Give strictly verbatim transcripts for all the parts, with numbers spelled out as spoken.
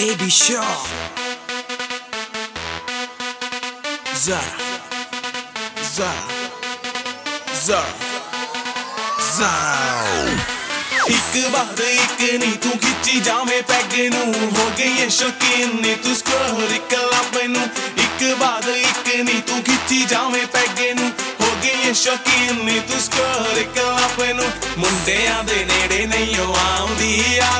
A B Shaw, Zara, Zara, Zara, Zara. एक बार एक नहीं तू खिंची जावे पैग नू हो गई है शौकीन नी तू स्कोर क्लब नू एक बार एक नहीं तू खिंची जावे पैग नू हो गई है शौकीन नी तू स्कोर क्लब नू मुंडियां दे नेड़े नहीं हो आउंदी आ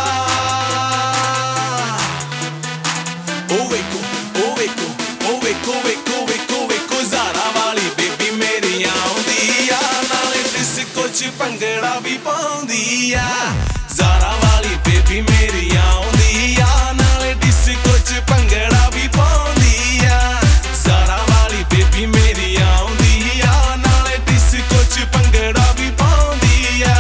ओ वेको ओ वेको ओ वेको वेको वेको वेको ज़ारा वाली बेबी मेरी आउंदी आ नाले डिस्को च भंगड़ा भी पाउंदी आ ज़ारा वाली बेबी मेरी आउंदी आ नाले डिस्को च भंगड़ा भी पाउंदी आ ज़ारा वाली बेबी मेरी आउंदी आ नाले डिस्को च भंगड़ा भी पाउंदी आ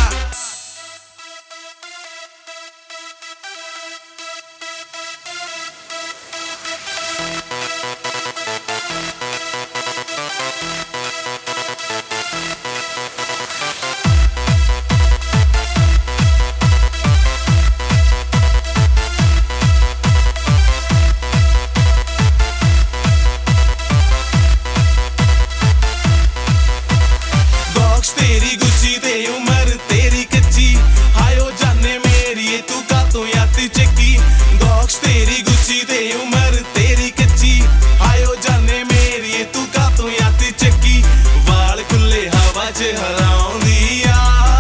तेरी गुच्ची दे उमर तेरी कच्ची हायो जाने मेरी तू का तो याती चक्की गॉक्स तेरी गुच्ची दे उमर तेरी कच्ची हायो जाने मेरी तू का तो याती चक्की वाल खुले हवा च हलाउंदी आ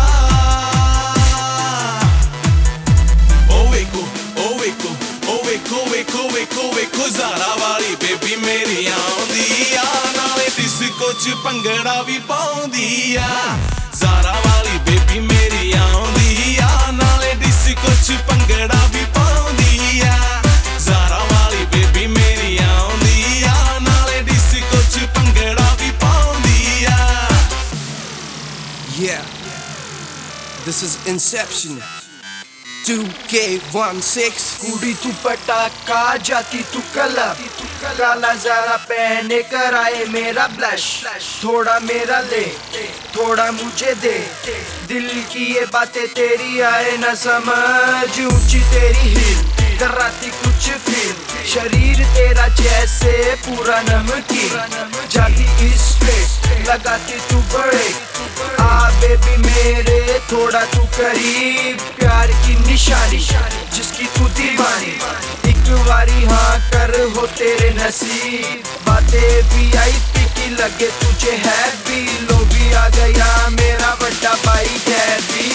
ओ वेको ओ वेको ओ वेको वेको वेको वेको ज़ारा वाली बेबी मेरी आउंदी आ नाले डिस्को च भंगड़ा भी पाउंदी आ ज़ारा वाली बेबी मेरी आउंदी आ नाले डिस्को च भंगड़ा भी पाउंदी आ ज़ारा वाली बेबी मेरी आउंदी आ नाले डिस्को च भंगड़ा भी पाउंदी आ Yeah, this is Inception two K sixteen. कुड़ी तू पटाखा जाती तू कलब काला ज़ारा पहने कराए मेरा ब्लश थोड़ा मेरा ले थोड़ा मुझे दे दिल की ये बातें तेरी आए न समझ ऊंची तेरी हिल कराती कुछ फील शरीर तेरा जैसे पूरा नमकीन जाती इस पे लगाती तू बड़े आ बेबी मेरे थोड़ा तू करीब प्यार की निशानी जिसकी तू दीवानी एक बारी हाँ कर हो तेरे नसीब बातें भी आई की लगे तुझे है भी लो भी आ गया मेरा बड़ा भाई है भी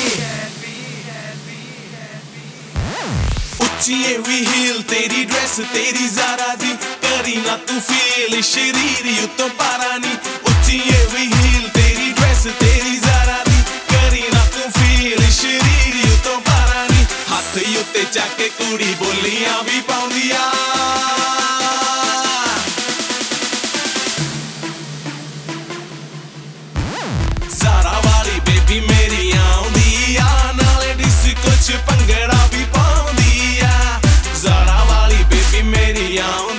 उच्ची हुई हील तेरी ड्रेस तेरी ज़ारा दी करी ना तू फील शरीर यू तो पारा नी उच्ची हुई हील तेरी ड्रेस तेरी ज़ारा दी करी ना तू फील शरीर यू तो पारा नी हाथ उत्ते जाके कुड़ी बोलियां भी पाउंदी आ ज़ारा वाली बेबी मेरी आउंदी आ नाले डिस्को च भंगड़ा भी पाउंदी आ ज़ारा वाली बेबी मेरी आउंदी